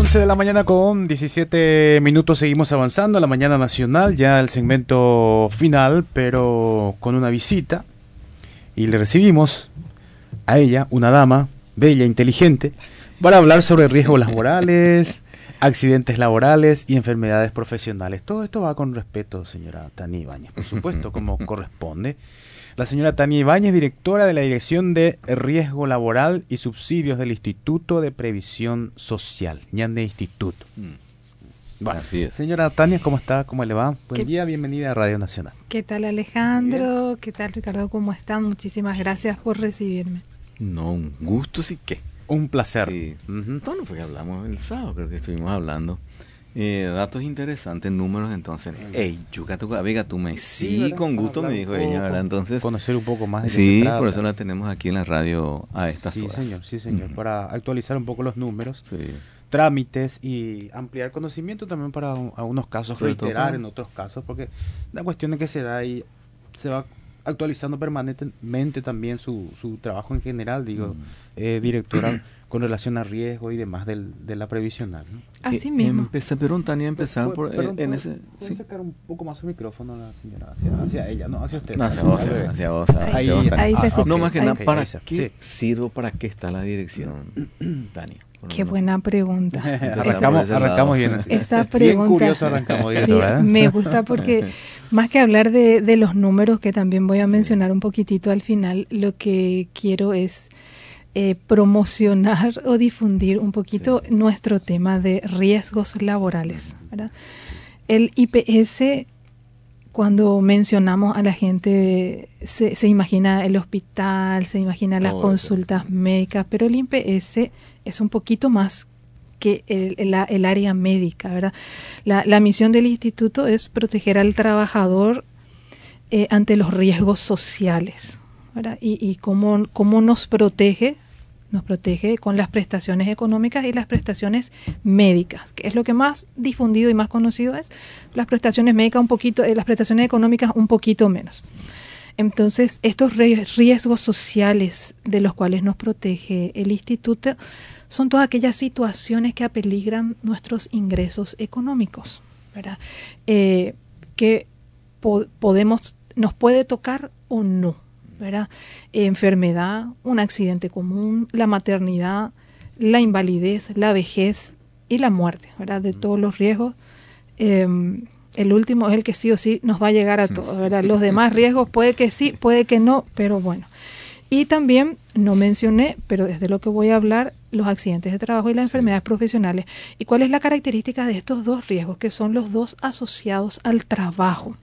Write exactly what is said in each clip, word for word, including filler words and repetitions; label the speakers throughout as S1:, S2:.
S1: once de la mañana con diecisiete minutos, seguimos avanzando a la mañana nacional, ya el segmento final, pero con una visita, y le recibimos a ella, una dama bella, inteligente, para hablar sobre riesgos laborales, accidentes laborales y enfermedades profesionales. Todo esto va con respeto, señora Tania Ibáñez, por supuesto, como corresponde. La señora Tania Ibáñez, directora de la Dirección de Riesgo Laboral y Subsidios del Instituto de Previsión Social, ñande Instituto. Bueno, así es. Señora Tania, ¿cómo está? ¿Cómo le va? Buen día, bienvenida a Radio Nacional.
S2: ¿Qué tal, Alejandro? ¿Qué tal, Ricardo? ¿Cómo están? Muchísimas gracias por recibirme.
S3: No, un gusto, sí que.
S1: Un placer.
S3: Sí. Uh-huh. Todo lo que hablamos el sábado, creo que estuvimos hablando. Eh, datos interesantes, números, entonces. Ey, Yucatu, amiga, tú me sí, sí con gusto me dijo ella, ¿verdad? Entonces,
S1: conocer un poco más de
S3: sí, qué se por eso la tenemos aquí en la radio a estas
S1: sí,
S3: horas.
S1: Sí, señor, sí, señor, uh-huh. Para actualizar un poco los números,
S3: sí.
S1: Trámites y ampliar conocimiento también para un, a unos casos, sobre reiterar todo, en otros casos, porque la cuestión es que se da y se va actualizando permanentemente también su, su trabajo en general, digo, uh-huh. eh, directora con relación a riesgo y demás del, de la previsional, ¿no?
S2: Así
S3: eh,
S2: mismo.
S3: Empecé, pero Tania, empezar por,
S1: perdón,
S3: en
S1: ¿puedo,
S3: ese...
S1: ¿puede
S3: sí?
S1: sacar un poco más su micrófono la señora? Hacia, hacia ella, no, hacia usted.
S3: No, hacia vos, hacia, hacia vos. Hacia
S2: ahí,
S3: vos,
S2: ahí se escucha.
S3: No, más que nada,
S1: okay,
S3: ¿para
S1: sí.
S3: qué sirvo? ¿Para qué está la dirección, Tania?
S2: Qué buena pregunta.
S1: arrancamos, arrancamos bien así.
S2: Esa pregunta,
S1: bien curioso arrancamos bien,
S2: sí,
S1: ¿verdad?
S2: Me gusta porque más que hablar de, de los números, que también voy a mencionar un poquitito al final, lo que quiero es eh, promocionar o difundir un poquito sí. nuestro tema de riesgos laborales, ¿verdad? Sí. El I P S, cuando mencionamos a la gente, se, se imagina el hospital, se imagina las oh, consultas sí. médicas, pero el I P S es un poquito más que el, el, el área médica, ¿verdad? La, la misión del instituto es proteger al trabajador eh, ante los riesgos sociales, ¿verdad? Y, y cómo, cómo nos protege, nos protege con las prestaciones económicas y las prestaciones médicas, que es lo que más difundido y más conocido es. Las prestaciones médicas un poquito, eh, las prestaciones económicas un poquito menos. Entonces, estos riesgos sociales de los cuales nos protege el instituto son todas aquellas situaciones que apeligran nuestros ingresos económicos, ¿verdad? Eh, que po- podemos, nos puede tocar o no, ¿verdad? Enfermedad, un accidente común, la maternidad, la invalidez, la vejez y la muerte, ¿verdad? De todos los riesgos. Eh, el último es el que sí o sí nos va a llegar a todos, ¿verdad? Los demás riesgos puede que sí, puede que no, pero bueno. Y también, no mencioné, pero es de lo que voy a hablar, los accidentes de trabajo y las enfermedades sí. profesionales. ¿Y cuál es la característica de estos dos riesgos? Que son los dos asociados al trabajo.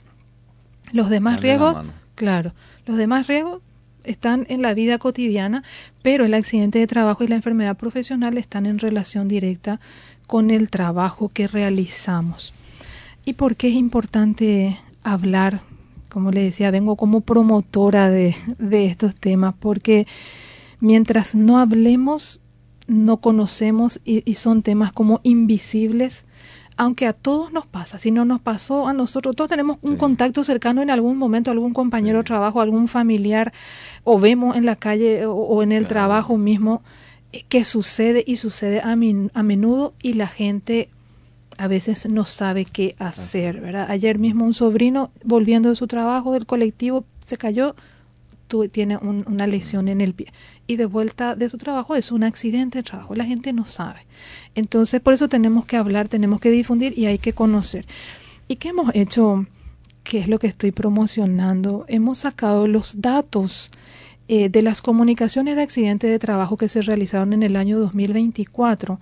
S2: Los demás Dale riesgos, claro, los demás riesgos están en la vida cotidiana, pero el accidente de trabajo y la enfermedad profesional están en relación directa con el trabajo que realizamos. ¿Y por qué es importante hablar? Como le decía, vengo como promotora de, de estos temas, porque mientras no hablemos, no conocemos y, y son temas como invisibles, aunque a todos nos pasa. Si no nos pasó a nosotros, todos tenemos un sí. contacto cercano en algún momento, algún compañero sí. de trabajo, algún familiar, o vemos en la calle o, o en el claro. trabajo mismo que sucede y sucede a, min, a menudo y la gente a veces no sabe qué hacer, ¿verdad? Ayer mismo un sobrino, volviendo de su trabajo, del colectivo, se cayó, tu, tiene un, una lesión en el pie. Y de vuelta de su trabajo es un accidente de trabajo. La gente no sabe. Entonces, por eso tenemos que hablar, tenemos que difundir y hay que conocer. ¿Y qué hemos hecho? ¿Qué es lo que estoy promocionando? Hemos sacado los datos eh, de las comunicaciones de accidentes de trabajo que se realizaron en el año dos mil veinticuatro.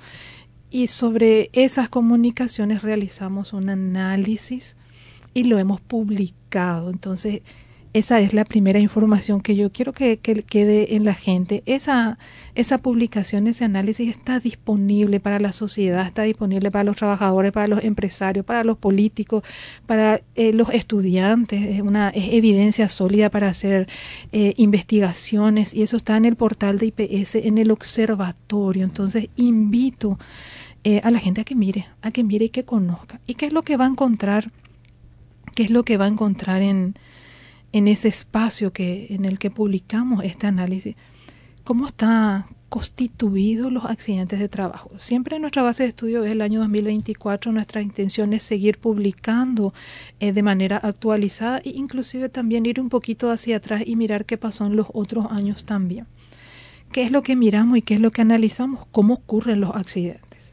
S2: Y sobre esas comunicaciones realizamos un análisis y lo hemos publicado. Entonces, esa es la primera información que yo quiero que, que quede en la gente. Esa, esa publicación, ese análisis está disponible para la sociedad, está disponible para los trabajadores, para los empresarios, para los políticos, para eh, los estudiantes. Es una es evidencia sólida para hacer eh, investigaciones y eso está en el portal de I P S, en el observatorio. Entonces, invito eh, a la gente a que mire, a que mire y que conozca. ¿Y qué es lo que va a encontrar? ¿Qué es lo que va a encontrar en en ese espacio que en el que publicamos este análisis? ¿Cómo está, constituido los accidentes de trabajo. Siempre nuestra base de estudio es el año dos mil veinticuatro, nuestra intención es seguir publicando eh, de manera actualizada e inclusive también ir un poquito hacia atrás y mirar qué pasó en los otros años también. ¿Qué es lo que miramos y qué es lo que analizamos? ¿Cómo ocurren los accidentes?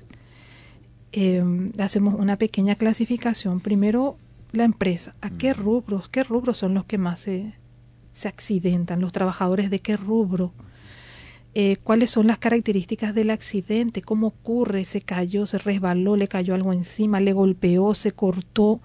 S2: Eh, hacemos una pequeña clasificación. Primero, la empresa. ¿A qué rubros? ¿Qué rubros son los que más se, se accidentan? ¿Los trabajadores de qué rubro? Eh, ¿Cuáles son las características del accidente? ¿Cómo ocurre? ¿Se cayó, se resbaló, le cayó algo encima, le golpeó, se cortó?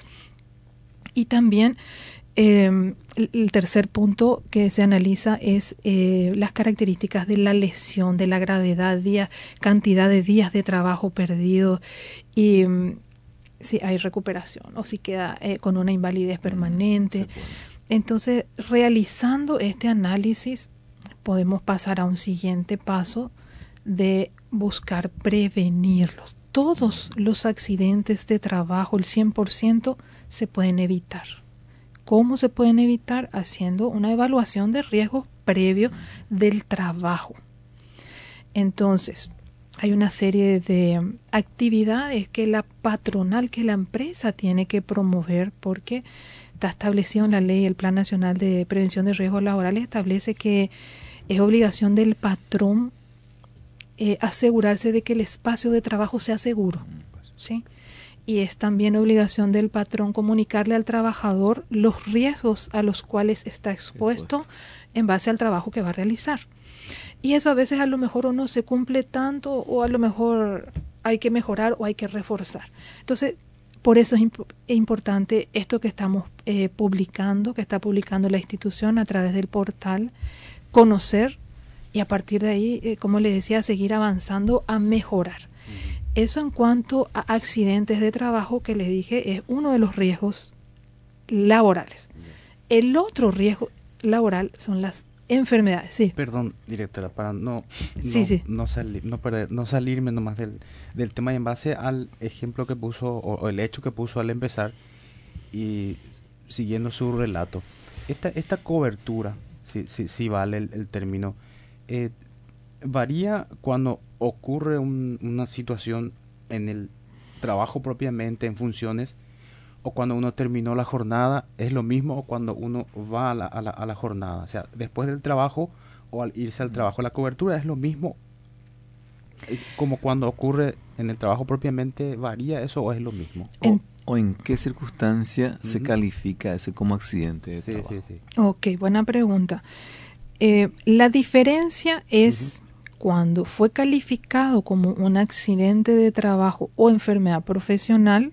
S2: Y también eh, el, el tercer punto que se analiza es eh, las características de la lesión, de la gravedad, día, cantidad de días de trabajo perdido y um, si hay recuperación o si queda eh, con una invalidez permanente. Entonces, realizando este análisis, podemos pasar a un siguiente paso de buscar prevenirlos. Todos los accidentes de trabajo, el cien por ciento, se pueden evitar. ¿Cómo se pueden evitar? Haciendo una evaluación de riesgos previo del trabajo. Entonces, hay una serie de actividades que la patronal, que la empresa tiene que promover porque está establecido en la ley, el Plan Nacional de Prevención de Riesgos Laborales establece que es obligación del patrón eh, asegurarse de que el espacio de trabajo sea seguro, ¿sí? Y es también obligación del patrón comunicarle al trabajador los riesgos a los cuales está expuesto en base al trabajo que va a realizar. Y eso a veces a lo mejor o no se cumple tanto o a lo mejor hay que mejorar o hay que reforzar. Entonces, por eso es imp- importante esto que estamos eh, publicando, que está publicando la institución a través del portal, conocer y a partir de ahí, eh, como les decía, seguir avanzando a mejorar. Uh-huh. Eso en cuanto a accidentes de trabajo que les dije es uno de los riesgos laborales. Uh-huh. El otro riesgo laboral son las enfermedades. Sí.
S1: Perdón, directora, para no
S2: sí,
S1: no,
S2: sí.
S1: no, salir, no, perder, no salirme nomás del, del tema y en base al ejemplo que puso o, o el hecho que puso al empezar y siguiendo su relato. Esta, esta cobertura, si, si, si vale el, el término, eh, varía cuando ocurre un, una situación en el trabajo propiamente, en funciones, o cuando uno terminó la jornada, ¿es lo mismo o cuando uno va a la, a la, a la jornada? O sea, después del trabajo o al irse al trabajo, ¿la cobertura es lo mismo como cuando ocurre en el trabajo propiamente? ¿Varía eso o es lo mismo?
S3: O, ¿O en qué circunstancia uh-huh. se califica ese como accidente de
S1: sí,
S3: trabajo?
S1: Sí, sí.
S2: Ok, buena pregunta. Eh, la diferencia es uh-huh. cuando fue calificado como un accidente de trabajo o enfermedad profesional,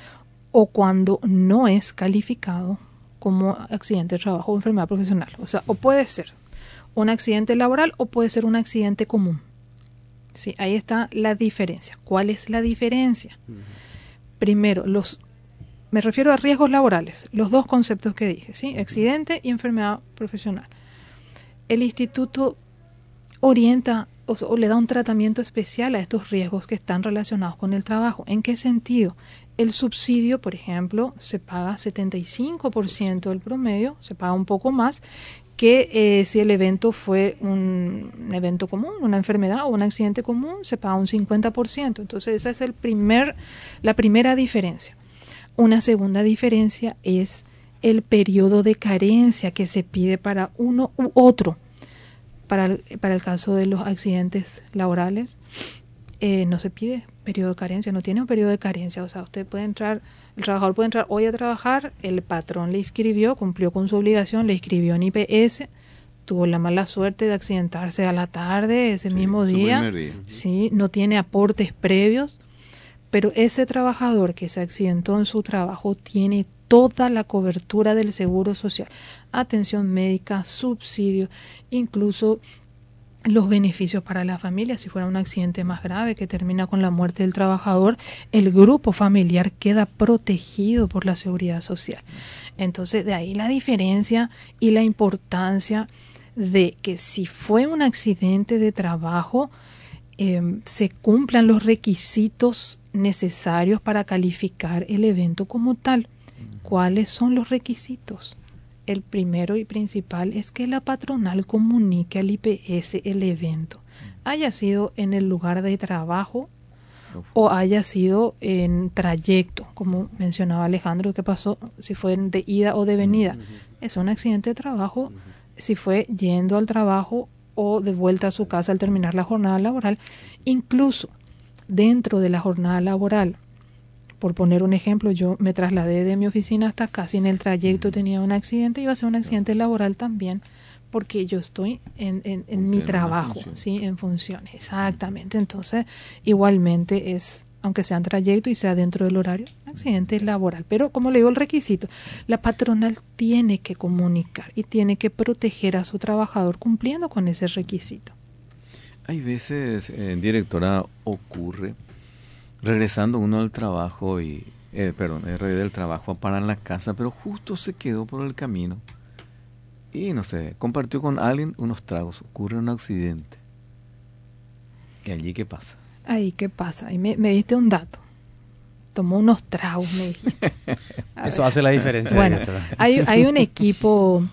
S2: o cuando no es calificado como accidente de trabajo o enfermedad profesional. O sea, o puede ser un accidente laboral o puede ser un accidente común. Sí, ahí está la diferencia. ¿Cuál es la diferencia? Uh-huh. Primero, los, me refiero a riesgos laborales, los dos conceptos que dije, ¿sí? Uh-huh. Accidente y enfermedad profesional. El instituto orienta o, o le da un tratamiento especial a estos riesgos que están relacionados con el trabajo. ¿En qué sentido? El subsidio, por ejemplo, se paga setenta y cinco por ciento del promedio, se paga un poco más que eh, si el evento fue un, un evento común, una enfermedad o un accidente común, se paga un cincuenta por ciento. Entonces esa es el primer, la primera diferencia. Una segunda diferencia es el periodo de carencia que se pide para uno u otro. Para el, para el caso de los accidentes laborales, eh, no se pide periodo de carencia, no tiene un periodo de carencia. O sea, usted puede entrar, el trabajador puede entrar hoy a trabajar, el patrón le inscribió, cumplió con su obligación, le inscribió en I P S, tuvo la mala suerte de accidentarse a la tarde ese sí, mismo día, día. Sí, no tiene aportes previos, pero ese trabajador que se accidentó en su trabajo tiene toda la cobertura del seguro social, atención médica, subsidio, incluso los beneficios para la familia. Si fuera un accidente más grave que termina con la muerte del trabajador, el grupo familiar queda protegido por la seguridad social. Entonces, de ahí la diferencia y la importancia de que si fue un accidente de trabajo, eh, se cumplan los requisitos necesarios para calificar el evento como tal. ¿Cuáles son los requisitos? El primero y principal es que la patronal comunique al I P S el evento. haya sido en el lugar de trabajo o haya sido en trayecto, como mencionaba Alejandro, ¿qué pasó? Si fue de ida o de venida. Uh-huh. Es un accidente de trabajo, uh-huh. si fue yendo al trabajo o de vuelta a su casa al terminar la jornada laboral. Incluso dentro de la jornada laboral, por poner un ejemplo, yo me trasladé de mi oficina hasta acá, si en el trayecto uh-huh. tenía un accidente, iba a ser un accidente uh-huh. laboral también, porque yo estoy en, en, en mi trabajo, ¿sí? En funciones, exactamente. Entonces, igualmente es, aunque sea en trayecto y sea dentro del horario, accidente laboral. Pero, como le digo, el requisito, la patronal tiene que comunicar y tiene que proteger a su trabajador cumpliendo con ese requisito.
S3: Hay veces, eh, directora, ocurre, regresando uno al trabajo y, eh, perdón, del trabajo para la casa, pero justo se quedó por el camino. Y no sé, compartió con alguien unos tragos, ocurre un accidente. ¿Y allí qué pasa?
S2: Ahí qué pasa, ahí me, me diste un dato. Tomó unos tragos, me dijiste.
S1: Eso hace la diferencia.
S2: Bueno, hay, hay un equipo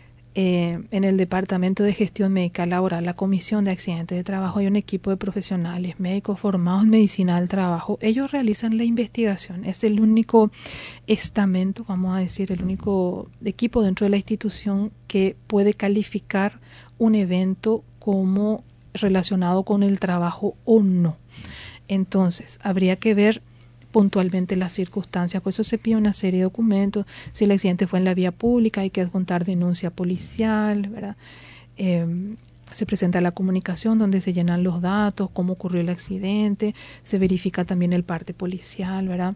S2: eh, en el Departamento de Gestión Médica Laboral, la Comisión de Accidentes de Trabajo, hay un equipo de profesionales médicos formados en medicina del trabajo. Ellos realizan la investigación. Es el único estamento, vamos a decir, el único equipo dentro de la institución que puede calificar un evento como relacionado con el trabajo o no. Entonces, habría que ver puntualmente las circunstancias, por eso se pide una serie de documentos. Si el accidente fue en la vía pública, hay que adjuntar denuncia policial, ¿verdad? Eh, se presenta la comunicación donde se llenan los datos, cómo ocurrió el accidente, se verifica también el parte policial, ¿verdad?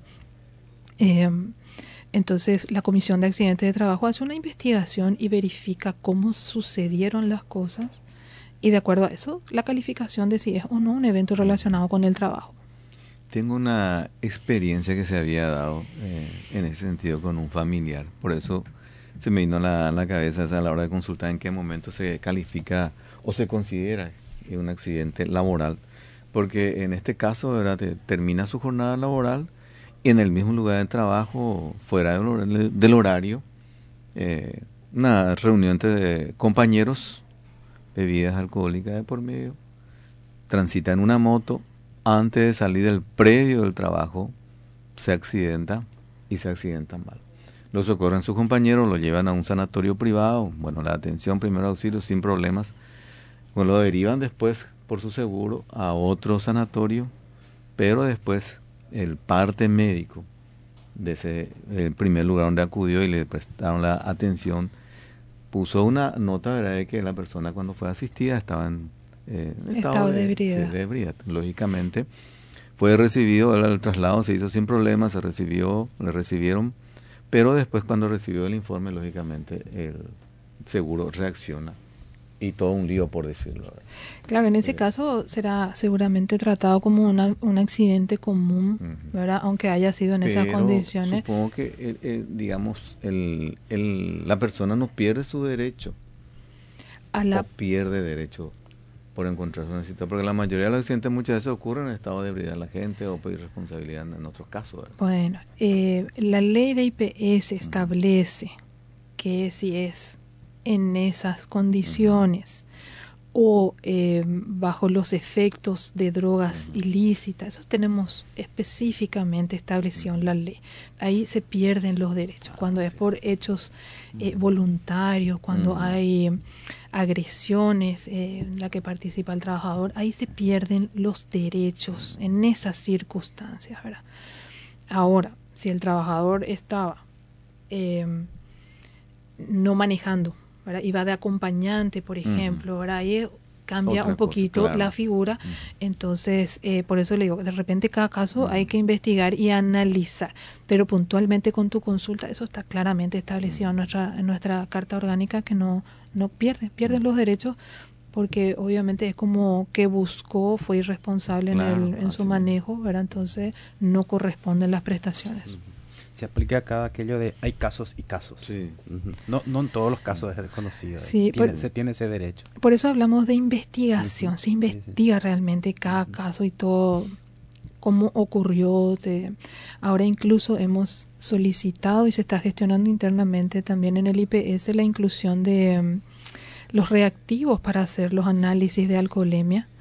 S2: Eh, entonces, la Comisión de Accidentes de Trabajo hace una investigación y verifica cómo sucedieron las cosas y de acuerdo a eso, la calificación de si es o no un evento relacionado con el trabajo.
S3: Tengo una experiencia que se había dado eh, en ese sentido con un familiar, por eso se me vino a la, la cabeza a la hora de consultar en qué momento se califica o se considera un accidente laboral, porque en este caso, ¿verdad?, te, termina su jornada laboral y en el mismo lugar de trabajo, fuera del, del horario, eh, una reunión entre compañeros, bebidas alcohólicas de por medio, transita en una moto. Antes de salir del predio del trabajo, se accidenta y se accidenta mal. Lo socorren sus compañeros, lo llevan a un sanatorio privado, bueno, la atención, primer auxilio, sin problemas. Bueno, lo derivan después, por su seguro, a otro sanatorio, pero después el parte médico de ese el primer lugar donde acudió y le prestaron la atención, puso una nota, ¿verdad?, de que la persona cuando fue asistida estaba en Eh, estado,
S2: estado de,
S3: de,
S2: ebriedad.
S3: Sí, de ebriedad. Lógicamente fue recibido, el, el traslado se hizo sin problemas, se recibió, le recibieron, pero después cuando recibió el informe, lógicamente el seguro reacciona y todo un lío, por decirlo.
S2: Claro, en ese eh, caso será seguramente tratado como una, un accidente común, uh-huh. ¿verdad? Aunque haya sido en
S3: pero
S2: esas condiciones.
S3: Supongo que, el, el, digamos, el, el, la persona no pierde su derecho a la... o pierde derecho por encontrarse en una situación, porque la mayoría de los accidentes muchas veces ocurren en estado de ebriedad la gente o por irresponsabilidad en otros casos, ¿verdad?
S2: Bueno, eh, la ley de I P S establece uh-huh. que si es en esas condiciones uh-huh. o eh, bajo los efectos de drogas uh-huh. ilícitas, eso tenemos específicamente establecido uh-huh. en la ley. Ahí se pierden los derechos, cuando ah, es sí. por hechos eh, voluntarios, cuando uh-huh. hay agresiones eh, en la que participa el trabajador, ahí se pierden los derechos en esas circunstancias, ¿verdad? Ahora, si el trabajador estaba eh, no manejando, ¿verdad?, iba de acompañante, por ejemplo, ¿verdad?, ahí cambia Otra un poquito cosa, claro. la figura, uh-huh. entonces eh, por eso le digo, de repente cada caso uh-huh. hay que investigar y analizar, pero puntualmente con tu consulta, eso está claramente establecido uh-huh. en nuestra en nuestra carta orgánica, que no no pierden, pierden uh-huh. los derechos, porque obviamente es como que buscó, fue irresponsable claro, en, el, en su manejo, ¿verdad? Entonces no corresponden las prestaciones.
S1: Uh-huh. Se aplica acá aquello de hay casos y casos.
S3: Sí.
S1: Uh-huh. No, no en todos los casos es reconocido.
S2: Sí,
S1: tiene,
S2: por,
S1: se tiene ese derecho.
S2: Por eso hablamos de investigación. Uh-huh. Se investiga sí, sí. realmente cada uh-huh. caso y todo, cómo ocurrió. Se, ahora incluso hemos solicitado y se está gestionando internamente también en el I P S la inclusión de um, los reactivos para hacer los análisis de alcoholemia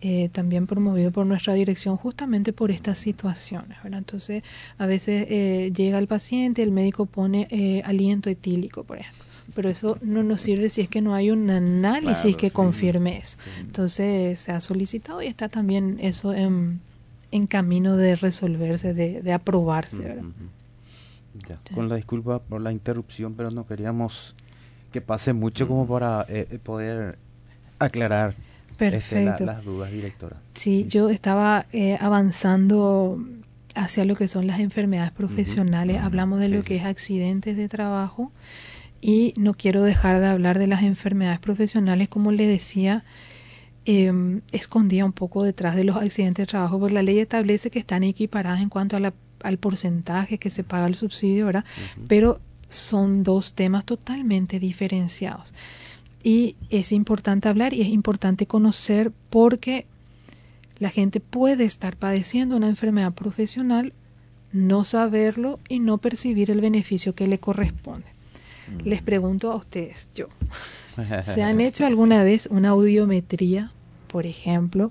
S2: eh, también promovido por nuestra dirección justamente por estas situaciones, ¿verdad? Entonces, a veces eh, llega el paciente, el médico pone eh, aliento etílico, por ejemplo, pero eso no nos sirve si es que no hay un análisis claro, que sí, confirme eso. Sí. Entonces, se ha solicitado y está también eso en, en camino de resolverse, de, de aprobarse, ¿verdad?
S1: Uh-huh. Ya, sí. Con la disculpa por la interrupción, pero no queríamos que pase mucho uh-huh. como para eh, poder aclarar Este, la, las dudas, directora.
S2: Sí, sí. Yo estaba eh, avanzando hacia lo que son las enfermedades profesionales. Uh-huh. Hablamos de sí. lo que es accidentes de trabajo y no quiero dejar de hablar de las enfermedades profesionales. Como le decía, eh, escondía un poco detrás de los accidentes de trabajo, porque la ley establece que están equiparadas en cuanto a la, al porcentaje que se paga el subsidio, ¿verdad? Uh-huh. Pero son dos temas totalmente diferenciados. Y es importante hablar y es importante conocer porque la gente puede estar padeciendo una enfermedad profesional, no saberlo y no percibir el beneficio que le corresponde. Mm. Les pregunto a ustedes, yo, ¿se han hecho alguna vez una audiometría, por ejemplo?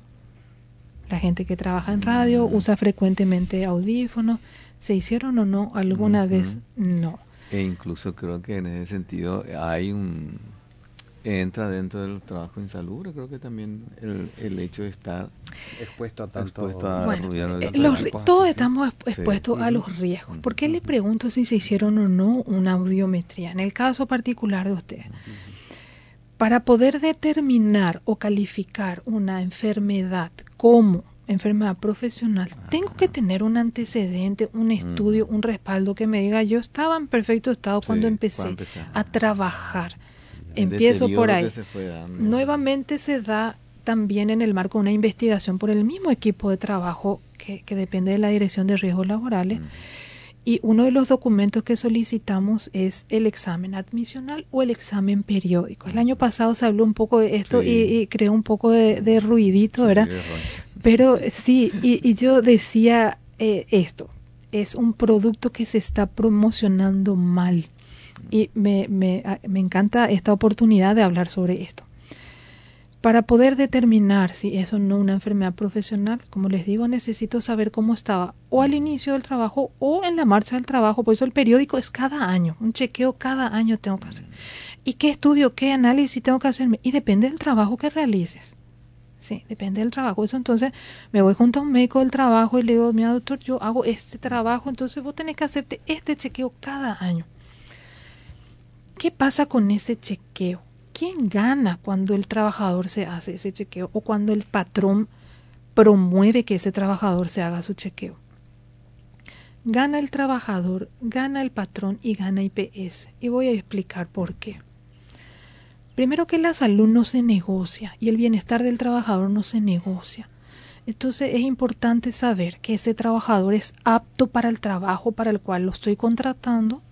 S2: La gente que trabaja en radio mm. usa frecuentemente audífonos. ¿Se hicieron o no alguna mm-hmm. vez? No.
S3: E incluso creo que en ese sentido hay un... entra dentro del trabajo insalubre, creo que también el, el hecho de estar
S1: expuesto a tanto
S3: expuesto a
S2: bueno, eh, los, todos así, estamos expuestos sí. a los riesgos. ¿Por qué uh-huh. le pregunto si se hicieron o no una audiometría? En el caso particular de ustedes, uh-huh. para poder determinar o calificar una enfermedad como enfermedad profesional, uh-huh. tengo que tener un antecedente, un estudio, uh-huh. un respaldo que me diga yo estaba en perfecto estado sí, cuando empecé, empecé a trabajar. Empiezo por ahí. Se Nuevamente se da también en el marco de una investigación por el mismo equipo de trabajo que, que depende de la Dirección de Riesgos Laborales. Mm. Y uno de los documentos que solicitamos es el examen admisional o el examen periódico. El año pasado se habló un poco de esto sí. y, y creó un poco de, de ruidito, sí, ¿verdad? Pero sí, y, y yo decía eh, esto, es un producto que se está promocionando mal. Y me, me, me encanta esta oportunidad de hablar sobre esto. Para poder determinar si es o no una enfermedad profesional, como les digo, necesito saber cómo estaba o al inicio del trabajo o en la marcha del trabajo. Por eso el periódico es cada año, un chequeo cada año tengo que hacer. ¿Y qué estudio, qué análisis tengo que hacerme? Y depende del trabajo que realices. Sí, depende del trabajo. Eso entonces me voy junto a un médico del trabajo y le digo, mira doctor, yo hago este trabajo, entonces vos tenés que hacerte este chequeo cada año. ¿Qué pasa con ese chequeo? ¿Quién gana cuando el trabajador se hace ese chequeo o cuando el patrón promueve que ese trabajador se haga su chequeo? Gana el trabajador, gana el patrón y gana I P S. Y voy a explicar por qué. Primero que la salud no se negocia y el bienestar del trabajador no se negocia. Entonces es importante saber que ese trabajador es apto para el trabajo para el cual lo estoy contratando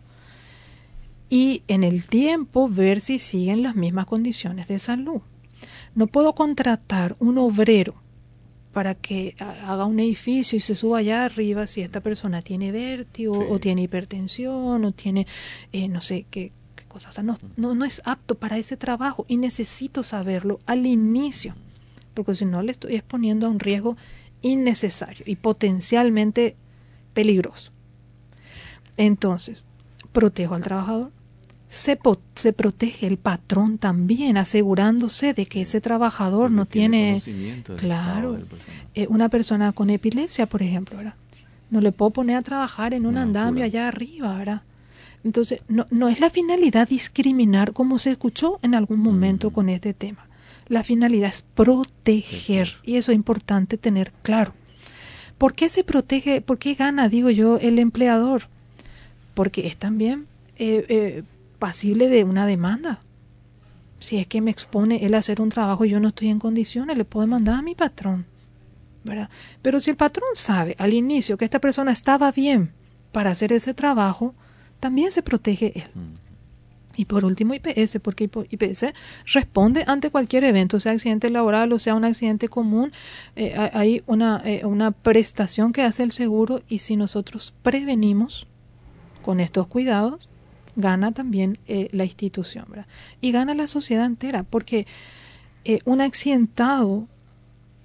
S2: y en el tiempo ver si siguen las mismas condiciones de salud. No puedo contratar un obrero para que haga un edificio y se suba allá arriba si esta persona tiene vértigo sí. o tiene hipertensión o tiene eh, no sé qué, qué cosa. O sea, no, no, no es apto para ese trabajo y necesito saberlo al inicio, porque si no le estoy exponiendo a un riesgo innecesario y potencialmente peligroso. Entonces, protejo al trabajador. Se, po- se protege el patrón también, asegurándose de que ese trabajador Porque no tiene, tiene claro, eh, una persona con epilepsia, por ejemplo, ¿verdad? Sí. No le puedo poner a trabajar en un no, andamio pura. allá arriba, ¿verdad? Entonces, no, no es la finalidad discriminar como se escuchó en algún momento mm. con este tema. La finalidad es proteger, sí, y eso es importante tener claro. ¿Por qué se protege? ¿Por qué gana, digo yo, el empleador? Porque es también eh, eh, pasible de una demanda. Si es que me expone él a hacer un trabajo y yo no estoy en condiciones, le puedo demandar a mi patrón, ¿verdad? Pero si el patrón sabe al inicio que esta persona estaba bien para hacer ese trabajo, también se protege él. Mm. Y por último I P S, porque I P S responde ante cualquier evento, sea accidente laboral o sea un accidente común, eh, hay una, eh, una prestación que hace el seguro y si nosotros prevenimos con estos cuidados, gana también eh, la institución, ¿verdad? Y gana la sociedad entera, porque eh, un accidentado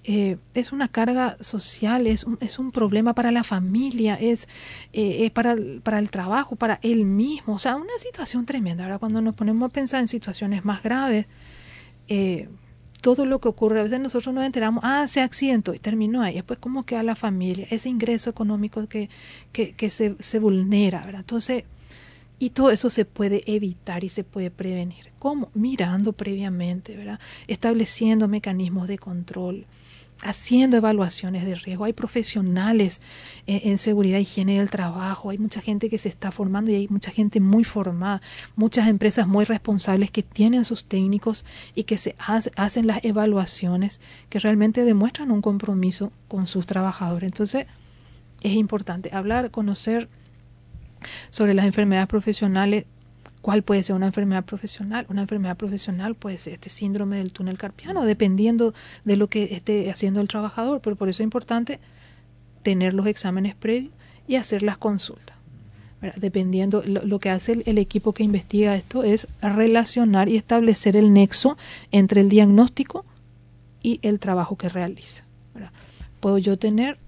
S2: eh, es una carga social, es un, es un problema para la familia, es, eh, es para, el, para el trabajo, para él mismo. O sea, una situación tremenda. Ahora, cuando nos ponemos a pensar en situaciones más graves, eh, todo lo que ocurre, a veces nosotros nos enteramos, ah, se accidentó y terminó ahí. Después, ¿cómo queda la familia? Ese ingreso económico que, que, que se, se vulnera, ¿verdad? Entonces, y todo eso se puede evitar y se puede prevenir. ¿Cómo? Mirando previamente, ¿verdad? Estableciendo mecanismos de control, haciendo evaluaciones de riesgo. Hay profesionales en, en seguridad e higiene del trabajo, hay mucha gente que se está formando y hay mucha gente muy formada, muchas empresas muy responsables que tienen sus técnicos y que se hace, hacen las evaluaciones que realmente demuestran un compromiso con sus trabajadores. Entonces, es importante hablar, conocer sobre las enfermedades profesionales. ¿Cuál puede ser una enfermedad profesional? Una enfermedad profesional puede ser este síndrome del túnel carpiano, dependiendo de lo que esté haciendo el trabajador, pero por eso es importante tener los exámenes previos y hacer las consultas, ¿verdad? Dependiendo, lo, lo que hace el, el equipo que investiga esto es relacionar y establecer el nexo entre el diagnóstico y el trabajo que realiza, ¿verdad? Puedo yo tener,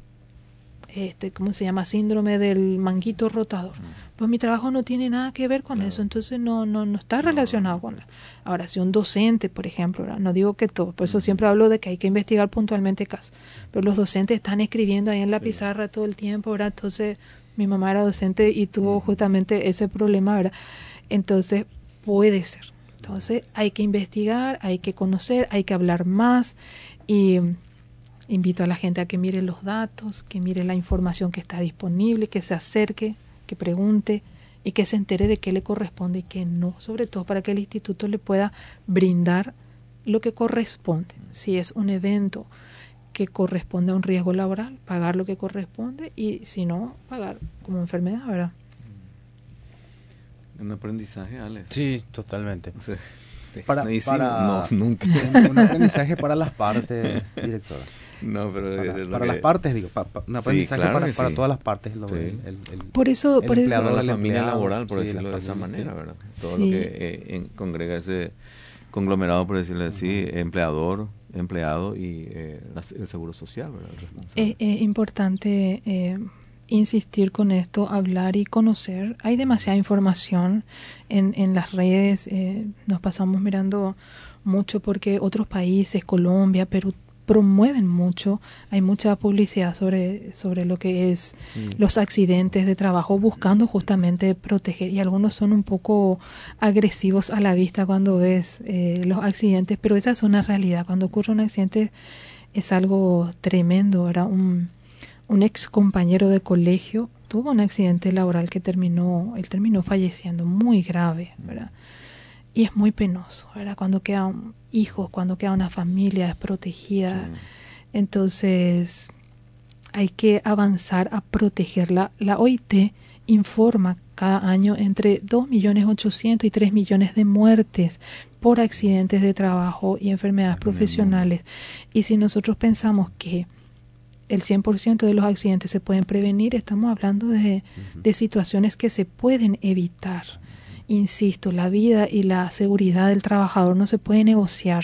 S2: este, ¿cómo se llama? Síndrome del manguito rotador. Pues mi trabajo no tiene nada que ver con claro. eso, entonces no no no está relacionado no, con eso. Ahora, si un docente, por ejemplo, ¿verdad? No digo que todo, por eso siempre hablo de que hay que investigar puntualmente casos, pero los docentes están escribiendo ahí en la sí. pizarra todo el tiempo, ¿verdad? Entonces, mi mamá era docente y tuvo uh-huh. justamente ese problema, ¿verdad? Entonces, puede ser. Entonces, hay que investigar, hay que conocer, hay que hablar más y invito a la gente a que mire los datos, que mire la información que está disponible, que se acerque, que pregunte y que se entere de qué le corresponde y qué no, sobre todo para que el instituto le pueda brindar lo que corresponde. Si es un evento que corresponde a un riesgo laboral, pagar lo que corresponde y si no, pagar como enfermedad, ¿verdad?
S3: Un aprendizaje, Alex.
S1: Sí, totalmente.
S3: O sea,
S1: para,
S3: no, hicimos,
S1: para,
S3: no, nunca.
S1: Un, un aprendizaje para las partes, directora.
S3: No, pero
S1: para,
S3: es
S1: para
S3: que...
S1: las partes, digo, pa, pa, un aprendizaje
S3: sí, claro
S1: para, para
S3: sí.
S1: todas las partes. Lo,
S3: sí.
S1: el, el, el,
S2: por eso,
S1: el
S2: por eso
S3: para la
S1: el
S3: familia
S1: empleado,
S3: laboral, por
S1: sí,
S3: decirlo de esa
S1: familia,
S3: manera,
S1: sí.
S3: ¿verdad? Todo
S2: sí.
S3: lo que eh, en, congrega ese conglomerado, por decirlo así, uh-huh. empleador, empleado y eh, la, el seguro social, ¿verdad?
S2: Es eh, importante eh, insistir con esto, hablar y conocer. Hay demasiada información en, en las redes, eh, nos pasamos mirando mucho porque otros países, Colombia, Perú, promueven mucho, hay mucha publicidad sobre, sobre lo que es sí. los accidentes de trabajo, buscando justamente proteger, y algunos son un poco agresivos a la vista cuando ves eh, los accidentes, pero esa es una realidad. Cuando ocurre un accidente es algo tremendo, ¿verdad? Un, un ex compañero de colegio tuvo un accidente laboral que terminó, él terminó falleciendo, muy grave, ¿verdad? Y es muy penoso, ¿verdad? Cuando quedan hijos, cuando queda una familia desprotegida. Sí. Entonces, hay que avanzar a protegerla. La O I T informa cada año entre dos millones ochocientos mil y tres millones de muertes por accidentes de trabajo y enfermedades profesionales. Y si nosotros pensamos que el cien por ciento de los accidentes se pueden prevenir, estamos hablando de, uh-huh. de situaciones que se pueden evitar. Insisto, la vida y la seguridad del trabajador no se puede negociar.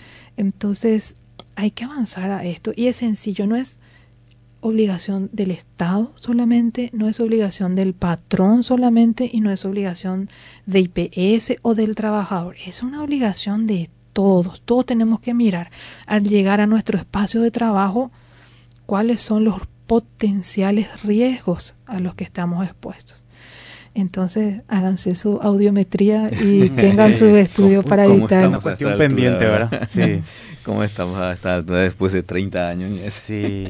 S2: Entonces, hay que avanzar a esto. Y es sencillo, no es obligación del Estado solamente, no es obligación del patrón solamente y no es obligación de I P S o del trabajador. Es una obligación de todos. Todos tenemos que mirar al llegar a nuestro espacio de trabajo cuáles son los potenciales riesgos a los que estamos expuestos. Entonces, háganse su audiometría y tengan sí. su estudio para evitar.
S1: Una cuestión pendiente, ¿verdad? ¿verdad? Sí.
S3: ¿Cómo estamos a esta altura después de treinta años?
S1: Sí.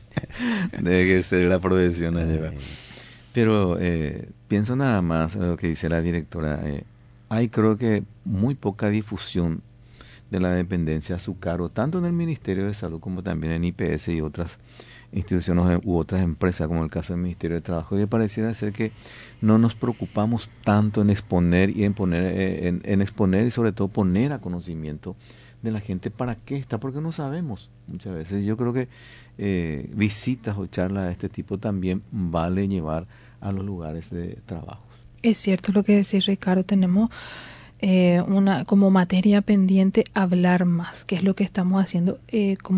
S3: De ejercer la profesión allá. Pero eh, pienso nada más en lo que dice la directora. Eh, hay creo que muy poca difusión de la dependencia a su cargo, tanto en el Ministerio de Salud como también en I P S y otras instituciones u otras empresas, como el caso del Ministerio de Trabajo, y pareciera ser que no nos preocupamos tanto en exponer y en poner, eh, en, en exponer y sobre todo poner a conocimiento de la gente para qué está, porque no sabemos muchas veces. Yo creo que eh, visitas o charlas de este tipo también vale llevar a los lugares de trabajo.
S2: Es cierto lo que decís, Ricardo, tenemos eh, una como materia pendiente hablar más, que es lo que estamos haciendo, eh, como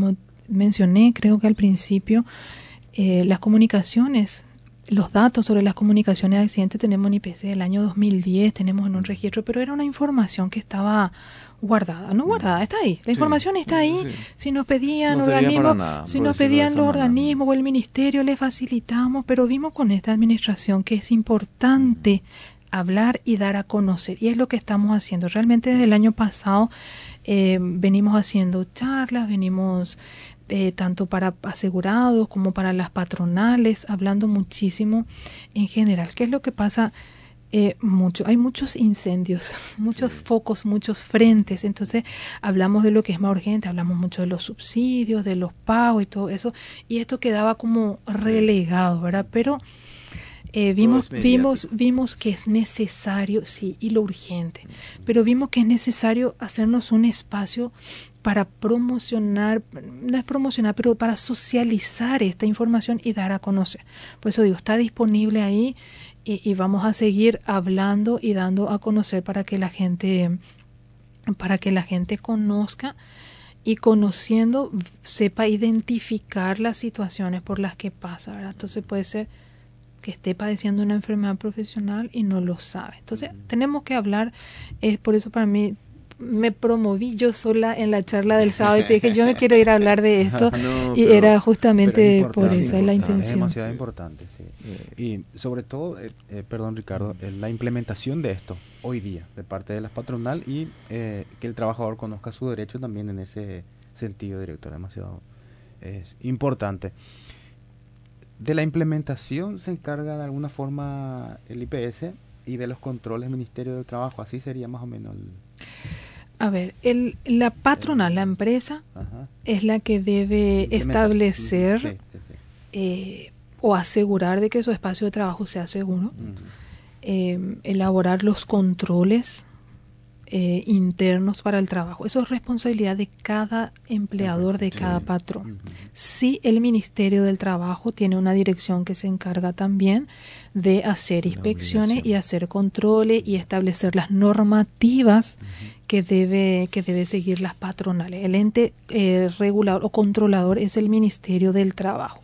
S2: mencioné, creo que al principio, eh, las comunicaciones, los datos sobre las comunicaciones de accidentes tenemos en I P C del año dos mil diez, tenemos en un registro, pero era una información que estaba guardada, no guardada, está ahí, la
S3: Sí,
S2: información está
S3: sí,
S2: ahí,
S3: sí.
S2: si nos pedían
S3: No servía para
S2: organismos,
S3: nada,
S2: si
S3: por
S2: nos
S3: decirlo de
S2: pedían
S3: esa
S2: los
S3: manera.
S2: organismos o el ministerio, les facilitamos, pero vimos con esta administración que es importante hablar y dar a conocer, y es lo que estamos haciendo. Realmente desde el año pasado eh, venimos haciendo charlas, venimos eh, tanto para asegurados como para las patronales, hablando muchísimo en general. ¿Qué es lo que pasa? Eh, mucho, hay muchos incendios, muchos
S3: Sí.
S2: focos, muchos frentes, entonces hablamos de lo que es más urgente, hablamos mucho de los subsidios, de los pagos y todo eso, y esto quedaba como relegado, ¿verdad? Pero eh, vimos,
S3: Todo es
S2: vimos,
S3: mediático.
S2: vimos que es necesario, sí, y lo urgente, pero vimos que es necesario hacernos un espacio para promocionar, no es promocionar, pero para socializar esta información y dar a conocer. Por eso digo, está disponible ahí y, y vamos a seguir hablando y dando a conocer para que la gente, para que la gente conozca y conociendo sepa identificar las situaciones por las que pasa, ¿verdad? Entonces puede ser que esté padeciendo una enfermedad profesional y no lo sabe. Entonces tenemos que hablar, es por eso para mí me promoví yo sola en la charla del sábado y te dije yo me quiero ir a hablar de esto
S3: No,
S2: y
S3: pero-
S2: era
S1: Pero es
S2: justamente por
S1: importante,
S2: esa es la
S3: importante.
S1: es
S2: intención.
S1: demasiado
S3: Sí.
S1: importante, sí.
S3: Eh,
S1: Y sobre todo, eh, eh, perdón Ricardo, eh, la implementación de esto hoy día de parte de la patronal y eh, que el trabajador conozca su derecho también en ese sentido, director, demasiado es importante. De la implementación se encarga de alguna forma el I P S y de los controles el Ministerio del Trabajo, así sería más o menos el...
S2: A ver, el, la patronal, la empresa,
S1: Ajá.
S2: es la que debe
S1: Implementa-
S2: establecer
S1: Sí, sí, sí.
S2: eh, o asegurar de que su espacio de trabajo sea seguro,
S1: Ujú.
S2: eh, elaborar los controles eh, internos para el trabajo. Eso es responsabilidad de cada empleador, de
S1: Sí.
S2: cada patrón.
S1: Ujú.
S2: Sí, el Ministerio del Trabajo tiene una dirección que se encarga también de hacer
S3: La
S2: inspecciones y
S3: obligación.
S2: hacer controles y establecer las normativas que debe que debe seguir las patronales. El ente eh, regulador o controlador es el Ministerio del Trabajo.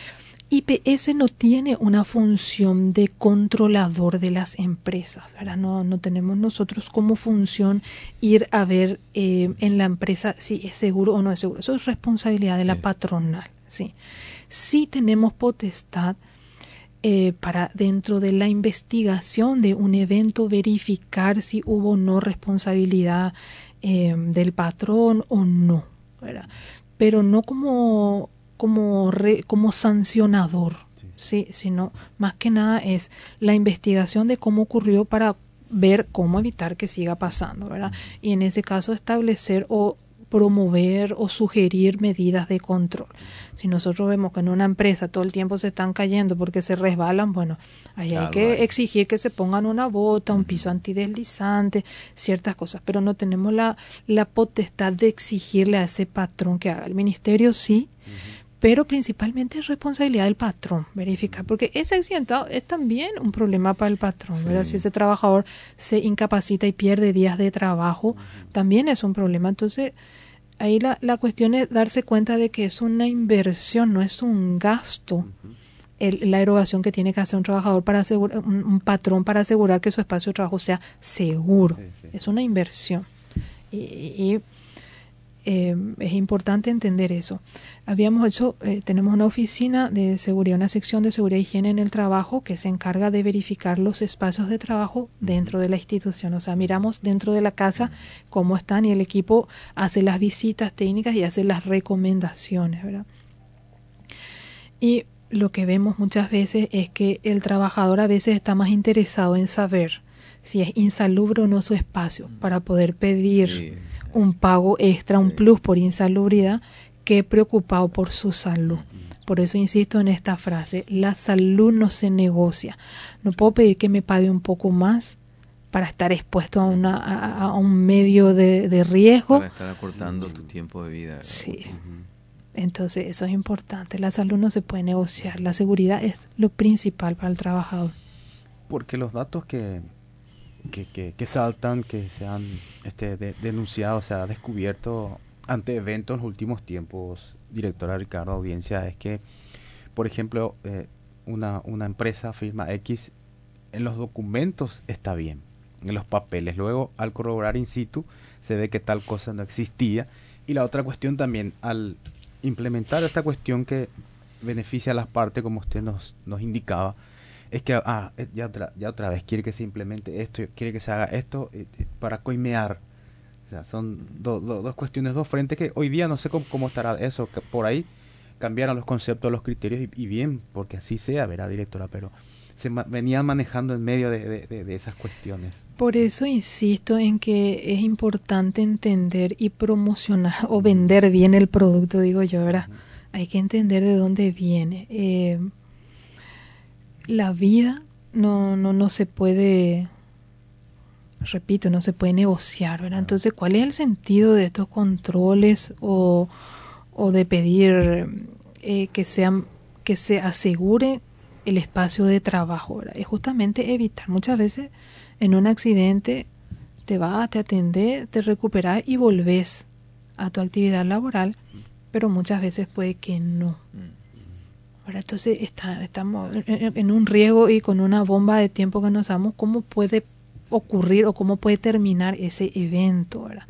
S2: I P S no tiene una función de controlador de las empresas, ¿verdad? No, no tenemos nosotros como función ir a ver eh, en la empresa si es seguro o no es seguro. Eso es responsabilidad de la
S3: Sí.
S2: patronal, ¿sí? Sí tenemos potestad eh, para dentro de la investigación de un evento verificar si hubo o no responsabilidad eh, del patrón o no, ¿verdad? Pero no como como re, como sancionador,
S1: Sí.
S2: sí, sino más que nada es la investigación de cómo ocurrió para ver cómo evitar que siga pasando, ¿verdad? Y en ese caso establecer o promover o sugerir medidas de control. Si nosotros vemos que en una empresa todo el tiempo se están cayendo porque se resbalan, bueno, ahí hay
S3: Algo
S2: que
S3: hay.
S2: exigir que se pongan una bota, un
S3: Ujú.
S2: piso antideslizante, ciertas cosas, pero no tenemos la, la potestad de exigirle a ese patrón que haga. El ministerio sí, pero principalmente es responsabilidad del patrón verificar, porque ese accidentado es también un problema para el patrón, ¿verdad?
S3: Sí.
S2: Si ese trabajador se incapacita y pierde días de trabajo, también es un problema. Entonces, ahí la, la cuestión es darse cuenta de que es una inversión, no es un gasto. El, la erogación que tiene que hacer un trabajador para asegurar, un, un patrón para asegurar que su espacio de trabajo sea seguro.
S1: Sí, sí.
S2: Es una inversión. Y, y eh, es importante entender eso. Habíamos hecho, eh, tenemos una oficina de seguridad, una sección de seguridad e higiene en el trabajo que se encarga de verificar los espacios de trabajo dentro de la institución. O sea, miramos dentro de la casa cómo están y el equipo hace las visitas técnicas y hace las recomendaciones, ¿verdad? Y lo que vemos muchas veces es que el trabajador a veces está más interesado en saber si es insalubre o no su espacio para poder pedir
S3: Sí.
S2: un pago extra, un
S3: Sí.
S2: plus por insalubridad, que preocupado por su salud. Por eso insisto en esta frase, la salud no se negocia. No puedo pedir que me pague un poco más para estar expuesto a, una, a, a un medio de, de riesgo.
S3: Para estar acortando tu tiempo de vida.
S2: Sí.
S3: útil.
S2: Entonces eso es importante. La salud no se puede negociar. La seguridad es lo principal para el trabajador.
S1: Porque los datos que, que, que, que saltan, que se han este, de- denunciado, se ha descubierto ante eventos en los últimos tiempos, directora, Ricardo, audiencia, es que, por ejemplo, eh, una, una empresa, firma X, en los documentos está bien, en los papeles. Luego, al corroborar in situ, se ve que tal cosa no existía. Y la otra cuestión también, al implementar esta cuestión que beneficia a las partes, como usted nos, nos indicaba, es que ah, ya, otra, ya otra vez quiere que se implemente esto, quiere que se haga esto eh, para coimear. O sea, son do, do, dos cuestiones, dos frentes que hoy día no sé cómo, cómo estará eso, que por ahí cambiaron los conceptos, los criterios y, y bien, porque así sea, verá, directora, pero se ma venían manejando en medio de, de, de, de esas cuestiones.
S2: Por eso insisto en que es importante entender y promocionar o vender bien el producto, digo yo, ¿verdad? Uh-huh. Hay que entender de dónde viene. Eh, la vida no, no, no se puede, repito, no se puede negociar, ¿verdad? Entonces, ¿cuál es el sentido de estos controles o, o de pedir eh, que sean, que se asegure el espacio de trabajo, ¿verdad? Es justamente evitar. Muchas veces en un accidente te vas, te atendés, te recuperás y volvés a tu actividad laboral, pero muchas veces puede que no. ¿Verdad? Entonces está, estamos en, en un riesgo y con una bomba de tiempo que nos damos, ¿cómo puede ocurrir o cómo puede terminar ese evento, ¿verdad?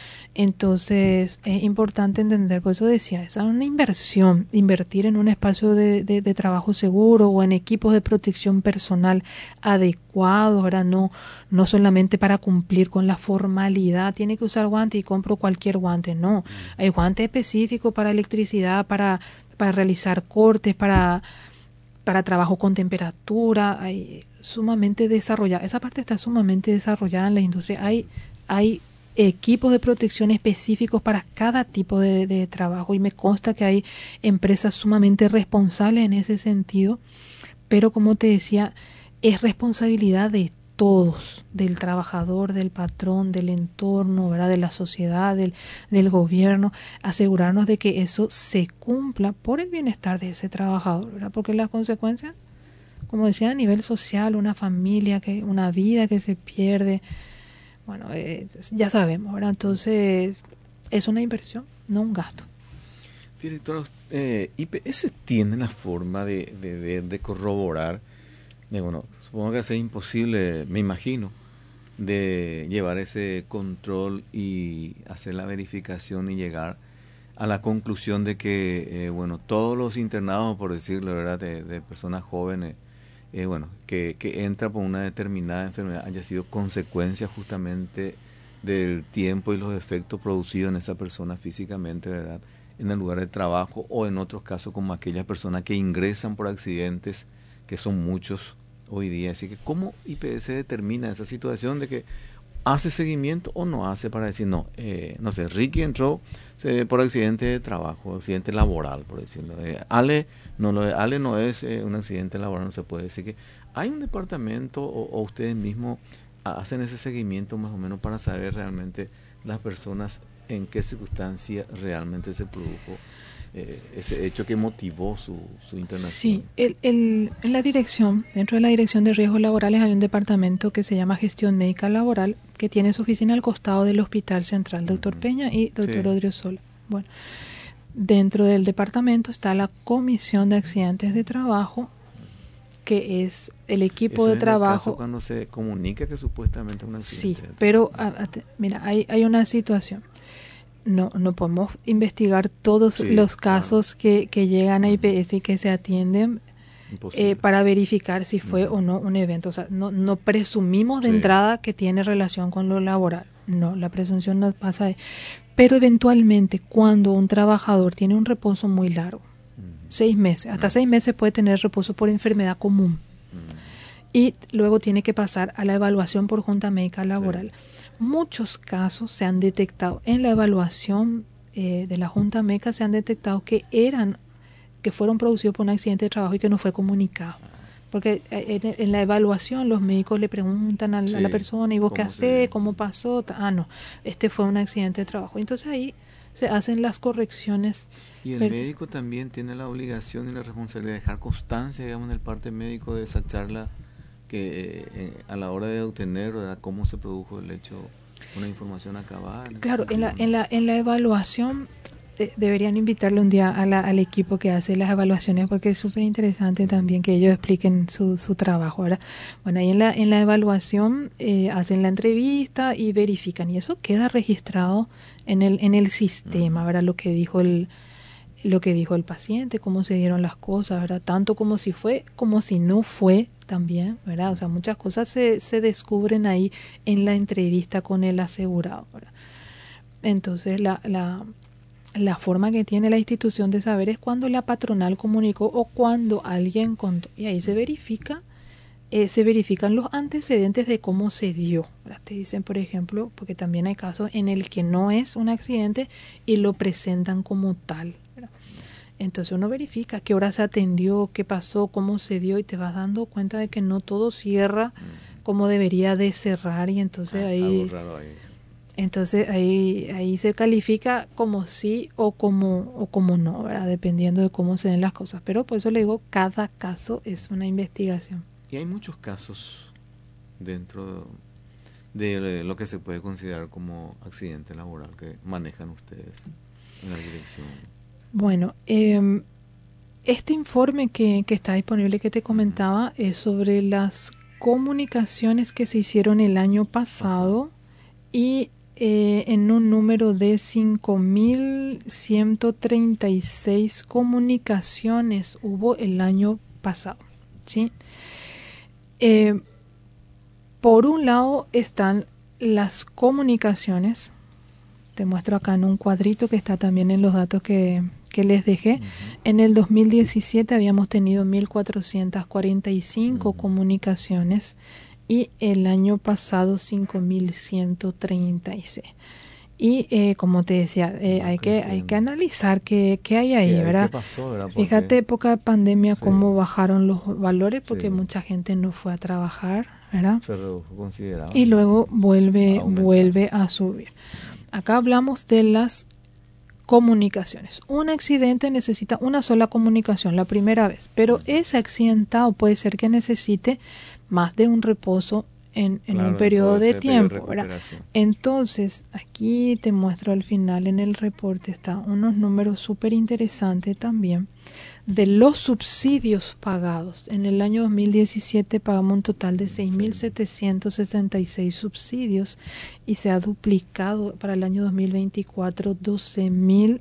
S2: Entonces es importante entender, por eso decía, es una inversión, invertir en un espacio de, de, de trabajo seguro o en equipos de protección personal adecuados, ¿verdad? No, no solamente para cumplir con la formalidad, tiene que usar guante y compro cualquier guante, no, hay guantes específicos para electricidad, para, para realizar cortes, para, para trabajo con temperatura, hay sumamente desarrollada, esa parte está sumamente desarrollada en la industria, hay, hay equipos de protección específicos para cada tipo de, de trabajo y me consta que hay empresas sumamente responsables en ese sentido, pero como te decía, es responsabilidad de todos, del trabajador, del patrón, del entorno, ¿verdad? De la sociedad, del, del gobierno, asegurarnos de que eso se cumpla por el bienestar de ese trabajador, ¿verdad? Porque las consecuencias, como decía, a nivel social, una familia, que una vida que se pierde, bueno, eh, ya sabemos, ¿verdad? Entonces, es una inversión, no un gasto.
S3: Director, eh, I P S tiene la forma de, de, de, de corroborar, de, bueno, supongo que es imposible, me imagino, de llevar ese control y hacer la verificación y llegar a la conclusión de que, eh, bueno, todos los internados, por decirlo, ¿verdad?, de, de personas jóvenes, Eh, bueno, que, que entra por una determinada enfermedad haya sido consecuencia justamente del tiempo y los efectos producidos en esa persona físicamente, ¿verdad?, en el lugar de trabajo, o en otros casos como aquellas personas que ingresan por accidentes, que son muchos hoy día. Así que, ¿cómo I P S determina esa situación de que hace seguimiento o no hace para decir, no, eh, no sé, Ricky entró eh, por accidente de trabajo, accidente laboral, por decirlo. Eh, Ale, no, lo, Ale no es eh, un accidente laboral, no se puede decir que hay un departamento o, o ustedes mismos hacen ese seguimiento más o menos para saber realmente las personas en qué circunstancia realmente se produjo eh, ese hecho que motivó su, su internación.
S2: Sí, el, el, en la dirección, dentro de la Dirección de Riesgos Laborales hay un departamento que se llama Gestión Médica Laboral, que tiene su oficina al costado del Hospital Central, doctor uh-huh. Peña y doctor sí. Odriozola. Bueno, dentro del departamento está la Comisión de Accidentes de Trabajo, que es el equipo
S3: Eso
S2: de
S3: es
S2: trabajo.
S3: El caso cuando se comunica que supuestamente un accidente.
S2: Sí, pero a, a, mira, hay, hay una situación. No, no podemos investigar todos sí, los casos claro. que, que llegan a I P S y que se atienden eh, para verificar si fue uh-huh. o no un evento. O sea, no, no presumimos de sí. entrada que tiene relación con lo laboral. No, la presunción no pasa ahí. Pero eventualmente, cuando un trabajador tiene un reposo muy largo, uh-huh. seis meses, hasta uh-huh. seis meses puede tener reposo por enfermedad común. Uh-huh. Y luego tiene que pasar a la evaluación por Junta Médica Laboral. Sí. Muchos casos se han detectado en la evaluación eh, de la Junta Médica, se han detectado que eran, que fueron producidos por un accidente de trabajo y que no fue comunicado. Porque en, en la evaluación los médicos le preguntan a, sí, a la persona, ¿y vos qué haces? ¿Cómo pasó? Ah, no, este fue un accidente de trabajo. Entonces ahí se hacen las correcciones.
S3: Y el pero, médico también tiene la obligación y la responsabilidad de dejar constancia, digamos, en el parte médico de esa charla, que eh, a la hora de obtener, ¿verdad?, cómo se produjo el hecho, una información acabada.
S2: Claro, en la, en la en la evaluación de, deberían invitarle un día a la, al equipo que hace las evaluaciones, porque es súper interesante también que ellos expliquen su, su trabajo, ¿verdad? Bueno, ahí en la, en la evaluación eh, hacen la entrevista y verifican, y eso queda registrado en el, en el sistema, ¿verdad? Lo que dijo el lo que dijo el paciente, cómo se dieron las cosas, ¿verdad? Tanto como si fue, como si no fue también, ¿verdad? O sea, muchas cosas se, se descubren ahí en la entrevista con el asegurado, ¿verdad? Entonces, la, la, la forma que tiene la institución de saber es cuando la patronal comunicó o cuando alguien contó. Y ahí se verifica, eh, se verifican los antecedentes de cómo se dio, ¿verdad? Te dicen, por ejemplo, porque también hay casos en el que no es un accidente y lo presentan como tal, ¿verdad? Entonces uno verifica qué hora se atendió, qué pasó, cómo se dio, y te vas dando cuenta de que no todo cierra como debería de cerrar, y entonces ah, ahí,
S3: algo raro ahí.
S2: Entonces ahí, ahí se califica como sí o como, o como no, ¿verdad? Dependiendo de cómo se den las cosas. Pero por eso le digo, cada caso es una investigación.
S3: Y hay muchos casos dentro de lo que se puede considerar como accidente laboral que manejan ustedes en la dirección.
S2: Bueno, eh, este informe que, que está disponible que te comentaba uh-huh. es sobre las comunicaciones que se hicieron el año pasado, pasado. y eh, en un número de cinco mil ciento treinta y seis comunicaciones hubo el año pasado, ¿sí? Eh, por un lado están las comunicaciones, te muestro acá en un cuadrito que está también en los datos que, que les dejé. Uh-huh. En el dos mil diecisiete habíamos tenido mil cuatrocientas cuarenta y cinco uh-huh. comunicaciones y el año pasado cinco mil ciento treinta y seis. Y eh, como te decía, eh, hay que hay que analizar qué, qué hay ahí, ¿Qué, ¿verdad?
S3: ¿Qué pasó, ¿verdad?
S2: Fíjate, época de pandemia, sí. cómo bajaron los valores, porque sí. mucha gente no fue a trabajar, ¿verdad?
S3: Se redujo considerablemente.
S2: Y luego vuelve, a vuelve a subir. Acá hablamos de las comunicaciones. Un accidente necesita una sola comunicación la primera vez, pero ese accidentado puede ser que necesite más de un reposo en, en claro, un periodo de tiempo. Periodo de Entonces, aquí te muestro al final en el reporte, está unos números súper interesantes también de los subsidios pagados. En el año dos mil diecisiete pagamos un total de seis mil setecientos sesenta y seis subsidios y se ha duplicado para el año dos mil veinticuatro doce mil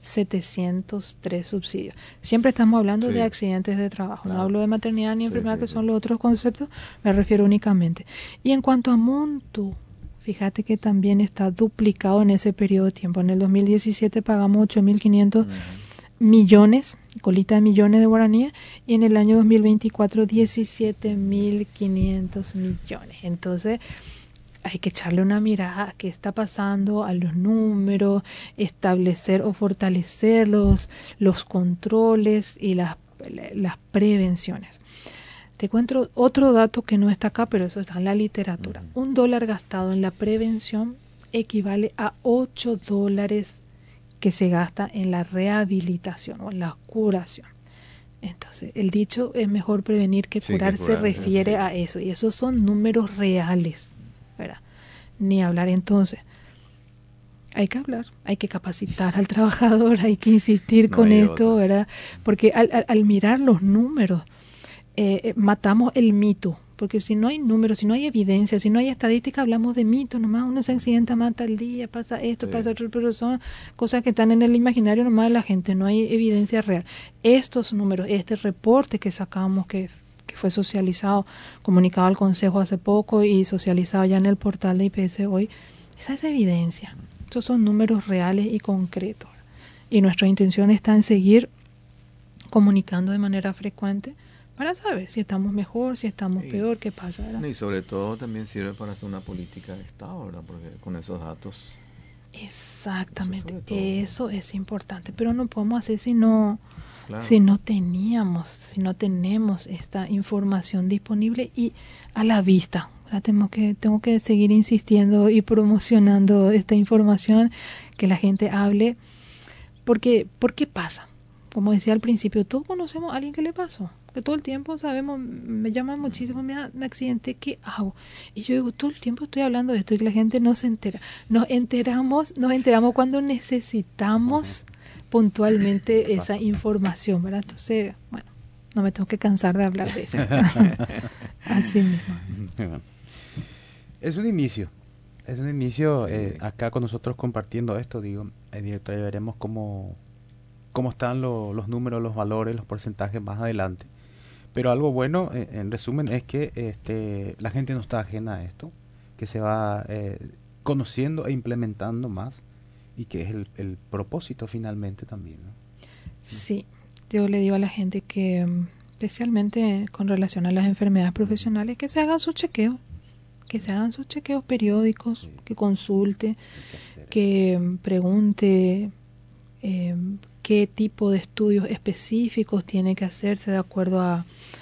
S2: setecientos tres subsidios. Siempre estamos hablando sí. de accidentes de trabajo. Claro. No hablo de maternidad ni enfermedad, sí, sí, que son sí. los otros conceptos, me refiero únicamente. Y en cuanto a monto, fíjate que también está duplicado en ese periodo de tiempo. En el dos mil diecisiete pagamos ocho mil quinientos uh-huh. millones, colita de millones de guaraníes, y en el año dos mil veinticuatro diecisiete mil quinientos millones. Entonces hay que echarle una mirada a qué está pasando, a los números, establecer o fortalecer los, los controles y las, las prevenciones. Te cuento otro dato que no está acá, pero eso está en la literatura. Uh-huh. Un dólar gastado en la prevención equivale a ocho dólares que se gasta en la rehabilitación o en la curación. Entonces, el dicho es mejor prevenir que sí, curar, que curar se refiere sí. a eso, y esos son números reales, ¿verdad? Ni hablar. Entonces, hay que hablar, hay que capacitar al trabajador, hay que insistir no con esto, otra. ¿verdad? Porque al, al, al mirar los números, eh, matamos el mito. Porque si no hay números, si no hay evidencia, si no hay estadística, hablamos de mitos nomás. Uno se accidenta, mata el día, pasa esto, sí. pasa otro, pero son cosas que están en el imaginario nomás de la gente, no hay evidencia real. Estos números, este reporte que sacamos, que, que fue socializado, comunicado al Consejo hace poco y socializado ya en el portal de I P S hoy, esa es evidencia. Estos son números reales y concretos. Y nuestra intención está en seguir comunicando de manera frecuente para saber si estamos mejor, si estamos y, peor, qué pasa, ¿verdad?
S3: Y sobre todo también sirve para hacer una política de Estado, ¿verdad? Porque con esos datos...
S2: Exactamente, eso, eso es importante, pero no podemos hacer si no, claro. si no teníamos, si no tenemos esta información disponible y a la vista. Ahora tengo que, tengo que seguir insistiendo y promocionando esta información, que la gente hable, porque, ¿por qué pasa? Como decía al principio, todos conocemos a alguien que le pasó, que todo el tiempo sabemos, me llaman muchísimo, me, me accidenté, ¿qué hago? Y yo digo, todo el tiempo estoy hablando de esto y la gente no se entera. Nos enteramos, nos enteramos cuando necesitamos uh-huh. puntualmente esa información, ¿verdad? Entonces, bueno, no me tengo que cansar de hablar de eso. Así mismo.
S1: Es un inicio, es un inicio sí. eh, acá con nosotros compartiendo esto, digo, eh, director, ya veremos cómo, cómo están lo, los números, los valores, los porcentajes más adelante. Pero algo bueno, eh, en resumen, es que este, la gente no está ajena a esto, que se va eh, conociendo e implementando más, y que es el, el propósito finalmente también, ¿no?
S2: Sí, yo le digo a la gente que, especialmente con relación a las enfermedades profesionales, que se hagan sus chequeos, que se hagan sus chequeos periódicos, sí. que consulte, que, que pregunte eh, qué tipo de estudios específicos tiene que hacerse de acuerdo a,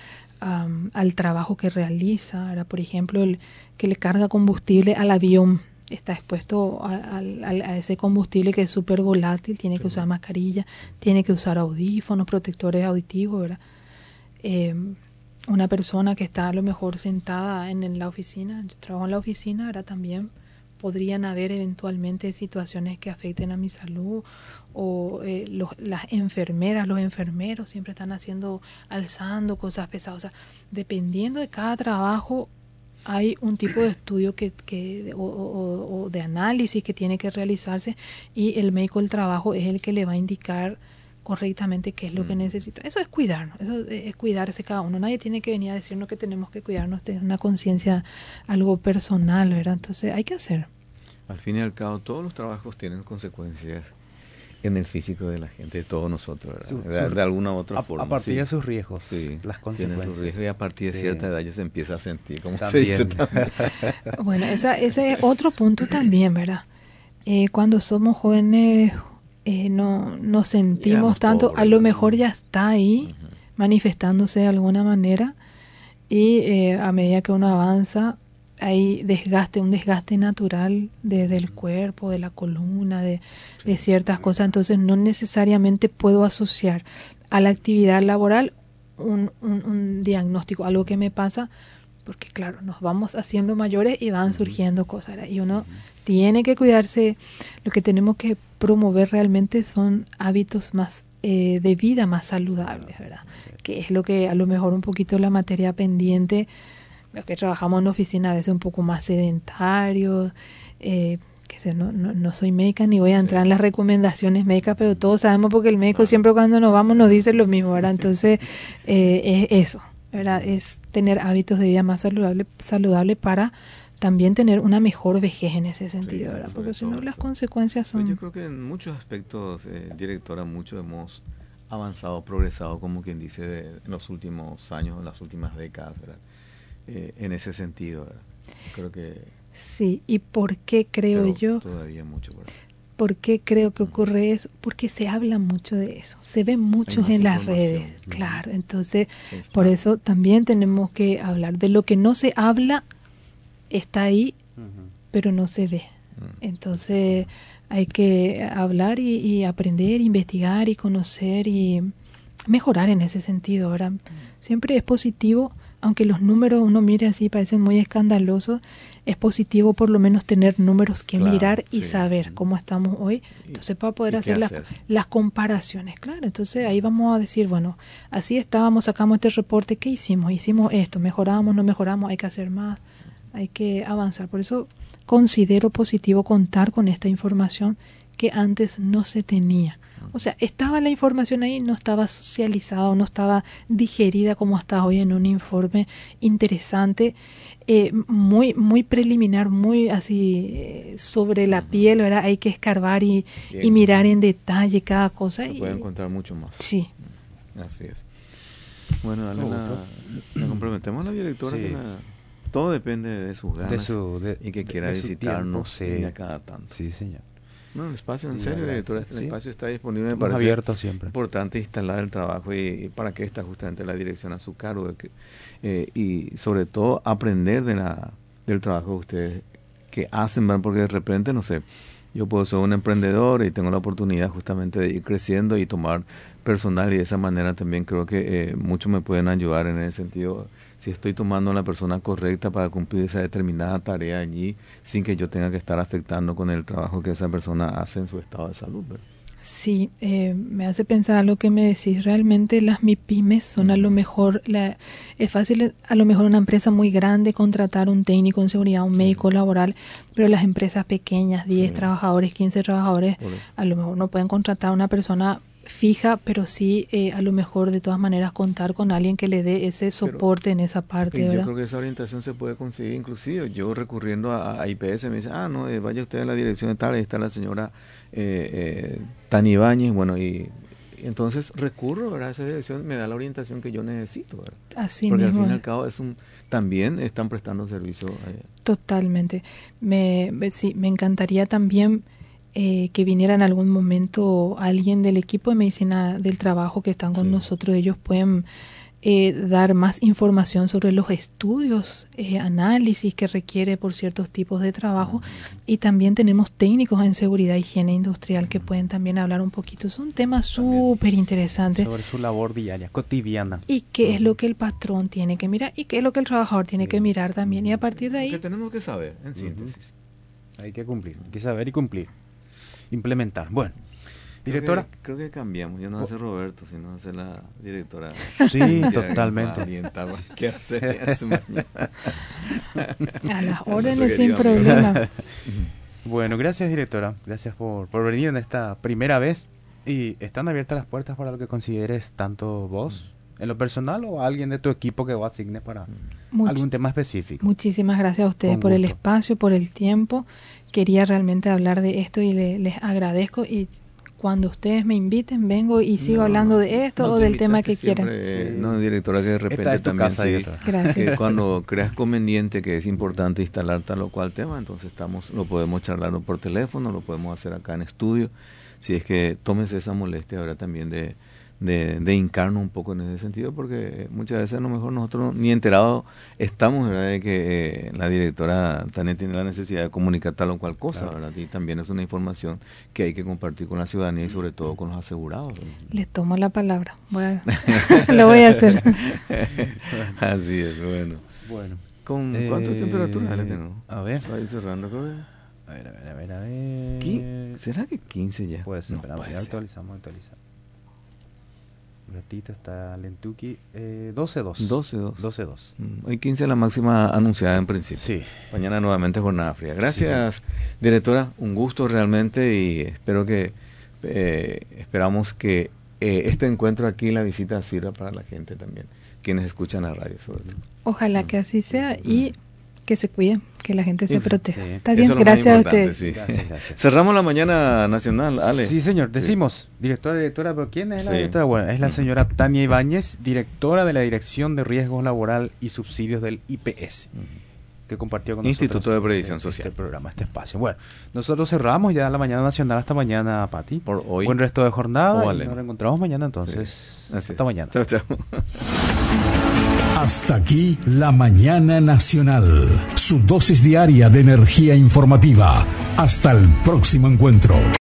S2: a al trabajo que realiza. Ahora, por ejemplo, el que le carga combustible al avión, está expuesto a, a, a ese combustible que es súper volátil, tiene sí. que usar mascarilla, tiene que usar audífonos, protectores auditivos, ¿verdad? Eh, una persona que está a lo mejor sentada en, en la oficina, yo trabajo en la oficina, ahora también podrían haber eventualmente situaciones que afecten a mi salud, o eh, los, las enfermeras, los enfermeros siempre están haciendo, alzando cosas pesadas, o sea, dependiendo de cada trabajo, hay un tipo de estudio que, que o, o, o de análisis que tiene que realizarse, y el médico del trabajo es el que le va a indicar correctamente qué es lo mm. que necesita. Eso es cuidarnos, eso es cuidarse cada uno. Nadie tiene que venir a decirnos que tenemos que cuidarnos, tener una conciencia algo personal, ¿verdad? Entonces hay que hacer.
S3: Al fin y al cabo, todos los trabajos tienen consecuencias en el físico de la gente, de todos nosotros, ¿verdad? Su, de, su, de alguna u otra
S1: a,
S3: forma.
S1: A partir
S3: sí.
S1: de sus riesgos,
S3: sí,
S1: las consecuencias.
S3: Tienen sus riesgos, y a partir de sí. cierta edad ya se empieza a sentir, como
S1: también.
S3: se dice también.
S2: Bueno, esa, ese es otro punto también, ¿verdad? Eh, cuando somos jóvenes eh, no nos sentimos Digamos tanto, todo, a lo mejor ya está ahí uh-huh. manifestándose de alguna manera, y eh, a medida que uno avanza hay desgaste, un desgaste natural de, del cuerpo, de la columna, de, sí. de ciertas cosas. Entonces no necesariamente puedo asociar a la actividad laboral un, un, un diagnóstico, algo que me pasa, porque claro, nos vamos haciendo mayores y van surgiendo cosas, ¿verdad? Y uno uh-huh. tiene que cuidarse. Lo que tenemos que promover realmente son hábitos más eh, de vida más saludables, ¿verdad? Que es lo que a lo mejor un poquito la materia pendiente, los que trabajamos en oficina a veces un poco más sedentarios, eh, que sé, no, no, no soy médica ni voy a entrar sí. en las recomendaciones médicas, pero todos sabemos porque el médico claro. siempre cuando nos vamos nos dice lo mismo, ¿verdad? Entonces eh, es eso, ¿verdad? Es tener hábitos de vida más saludable, saludable para también tener una mejor vejez en ese sentido, sí, ¿verdad? Porque si no las eso. consecuencias son...
S3: Pues yo creo que en muchos aspectos, eh, directora, mucho hemos avanzado, progresado, como quien dice, de, en los últimos años, en las últimas décadas, ¿verdad? Eh, en ese sentido, ¿verdad? Creo que...
S2: Sí, ¿y por qué creo yo?
S3: Todavía mucho por eso.
S2: ¿Por qué creo que ocurre eso? Porque se habla mucho de eso, se ve mucho en las redes, uh-huh. claro, entonces sí, por eso también tenemos que hablar de lo que no se habla, está ahí, uh-huh. pero no se ve, uh-huh. entonces hay que hablar y, y aprender, investigar y conocer y mejorar en ese sentido, ¿verdad? Uh-huh. Siempre es positivo, aunque los números uno mire así parecen muy escandalosos, es positivo por lo menos tener números que claro, mirar y sí. saber cómo estamos hoy, entonces para poder hacer las, las comparaciones, claro, entonces ahí vamos a decir, bueno, así estábamos, sacamos este reporte, ¿qué hicimos? Hicimos esto, mejoramos, no mejoramos, hay que hacer más, hay que avanzar, por eso considero positivo contar con esta información que antes no se tenía. O sea, estaba la información ahí, no estaba socializada, no estaba digerida como está hoy en un informe interesante, eh, muy muy preliminar, muy así eh, sobre la uh-huh. piel, ¿verdad? Hay que escarbar y, y mirar en detalle cada cosa.
S3: Se
S2: y,
S3: puede encontrar mucho más.
S2: Sí.
S3: Así es. Bueno, Elena, nos comprometemos a la directora sí. que la, todo depende de sus ganas
S1: de su, de,
S3: y que quiera
S1: de
S3: visitarnos
S1: tiempo, sí.
S3: a cada tanto.
S1: Sí, señor.
S3: No, el espacio, en sí, serio, directora, este sí. espacio está disponible, me
S1: Estamos
S3: parece
S1: abiertos siempre.
S3: Importante instalar el trabajo y, y para que está justamente la dirección a su cargo de que, eh, y sobre todo aprender de la del trabajo de ustedes que hacen, porque de repente, no sé, yo puedo ser un emprendedor y tengo la oportunidad justamente de ir creciendo y tomar personal, y de esa manera también creo que eh, muchos me pueden ayudar en ese sentido, si estoy tomando a la persona correcta para cumplir esa determinada tarea allí, sin que yo tenga que estar afectando con el trabajo que esa persona hace en su estado de salud, ¿verdad?
S2: Sí, eh, me hace pensar a lo que me decís. Realmente las MIPYMES son a lo mejor, la, es fácil a lo mejor una empresa muy grande contratar un técnico en seguridad, un médico sí. laboral, pero las empresas pequeñas, diez sí. trabajadores, quince trabajadores, a lo mejor no pueden contratar a una persona fija, pero sí eh, a lo mejor de todas maneras contar con alguien que le dé ese soporte pero, en esa parte,
S3: yo
S2: ¿verdad?
S3: Yo creo que esa orientación se puede conseguir inclusive. Yo recurriendo a, a I P S me dice, ah, no, eh, vaya usted a la dirección de tal, ahí está la señora eh, eh, Tani Ibáñez, bueno, y, y entonces recurro, ¿verdad? A esa dirección me da la orientación que yo necesito, ¿verdad?
S2: Así
S3: Porque
S2: mismo.
S3: al fin y al cabo es un, también están prestando servicio. Eh.
S2: Totalmente. Me, sí, me encantaría también Eh, que viniera en algún momento alguien del equipo de medicina del trabajo que están con sí. nosotros. Ellos pueden eh, dar más información sobre los estudios, eh, análisis que requiere por ciertos tipos de trabajo. Uh-huh. Y también tenemos técnicos en seguridad e higiene industrial que pueden también hablar un poquito. Es un tema súper interesante.
S1: Sobre su labor diaria, cotidiana.
S2: Y qué uh-huh. es lo que el patrón tiene que mirar y qué es lo que el trabajador tiene sí. que mirar también. Y a partir de ahí...
S3: Que tenemos que saber, en síntesis.
S1: Uh-huh. Hay que cumplir, hay que saber y cumplir. Implementar. Bueno, directora.
S3: Creo que, creo que cambiamos, ya no hace Roberto, sino hace la directora.
S1: Sí, totalmente.
S3: Orientar qué hacer hace mañana.
S2: A las órdenes sin problema.
S1: Bueno, gracias directora, gracias por, por venir en esta primera vez y están abiertas las puertas para lo que consideres tanto vos en lo personal o alguien de tu equipo que vos asignes para Much- algún tema específico.
S2: Muchísimas gracias a ustedes Con por gusto. El espacio, por el tiempo. Quería realmente hablar de esto y le, les agradezco y cuando ustedes me inviten vengo y sigo no, hablando de esto no o del tema que quieran.
S3: Eh, no, directora, que de repente también
S1: casa,
S3: sí,
S2: Gracias.
S3: Eh, cuando creas conveniente que es importante instalar tal o cual tema, entonces estamos lo podemos charlar por teléfono, lo podemos hacer acá en estudio. Si es que tómese esa molestia ahora también de De, de hincarnos un poco en ese sentido, porque muchas veces a lo mejor nosotros ni enterados estamos, ¿verdad?, de que eh, la directora Tania tiene la necesidad de comunicar tal o cual cosa, claro. ¿verdad? Y también es una información que hay que compartir con la ciudadanía y sobre todo con los asegurados, ¿verdad?
S2: Les tomo la palabra, voy a, lo voy a hacer.
S3: Así es, bueno.
S1: Bueno.
S3: ¿Con eh, cuánto temperatura le tengo?
S1: A ver.
S3: Va a ir cerrando, creo que.
S1: A ver, a ver, a ver, a ver.
S3: ¿Qué? ¿Será que quince ya?
S1: Puede ser,
S3: no,
S1: pero ya actualizamos, actualizamos. Un ratito está Lentuki, eh, doce dos.
S3: doce dos.
S1: doce dos.
S3: Mm, hoy quince la máxima anunciada en principio.
S1: Sí.
S3: Mañana nuevamente jornada fría. Gracias, sí. Directora. Un gusto realmente y espero que, eh, esperamos que eh, este encuentro aquí, la visita sirva para la gente también, quienes escuchan la radio sobre todo.
S2: Ojalá mm. que así sea y que se cuiden, que la gente se sí, proteja. Sí. Está
S3: bien,
S2: gracias a ustedes.
S3: Sí. Gracias, gracias. Cerramos la mañana nacional, Ale.
S1: Sí, señor, decimos, sí. directora, directora, pero ¿quién es la sí. directora? Bueno, es la señora Tania Ibáñez, directora de la Dirección de Riesgos Laboral y Subsidios del I P S, uh-huh. que compartió con
S3: Instituto
S1: nosotros
S3: de Previsión
S1: este,
S3: Social.
S1: Este programa, este espacio. Bueno, nosotros cerramos ya la mañana nacional hasta mañana, Pati.
S3: Por hoy.
S1: Buen resto de jornada. Oh, vale. Y nos reencontramos mañana, entonces. Sí. Hasta
S3: es.
S1: mañana.
S3: Chao, chao.
S4: Hasta aquí la mañana nacional, su dosis diaria de energía informativa. Hasta el próximo encuentro.